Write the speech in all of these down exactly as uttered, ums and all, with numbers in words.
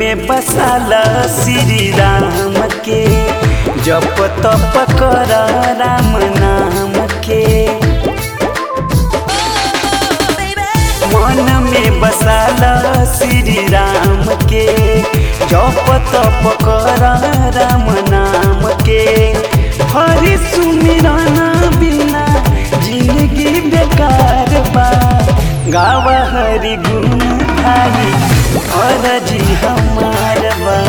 में बसाला श्री राम के, जप तप कर राम नाम के। मन में बसाला श्री राम के, जप तप कर राम नाम के। हरि सुमिरन बिना जिंदगी बेकार बा, गावा हरि गुण भाई और जी हमार बा।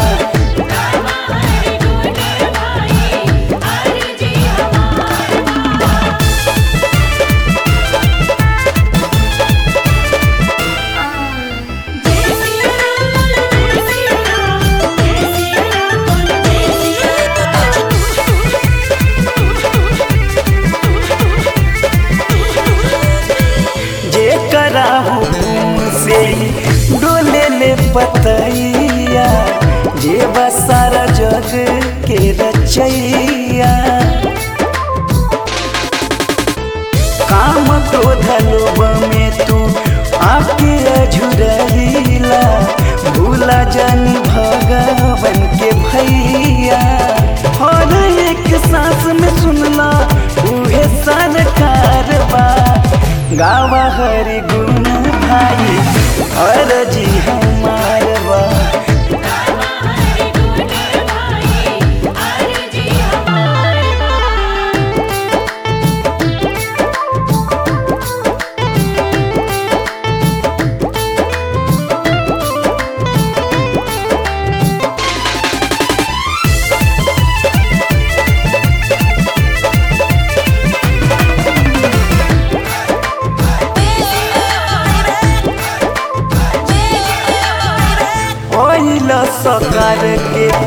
डोले ले पतैया जे सारा जग के रचैया। काम क्रोध लोभ में तू आके अझुरैला, भूला जन भगवन के भैया। हर एक सांस में सुनला उहे सरकार बा, गावा हरि गुण भाई और जी हमार बा। सकार के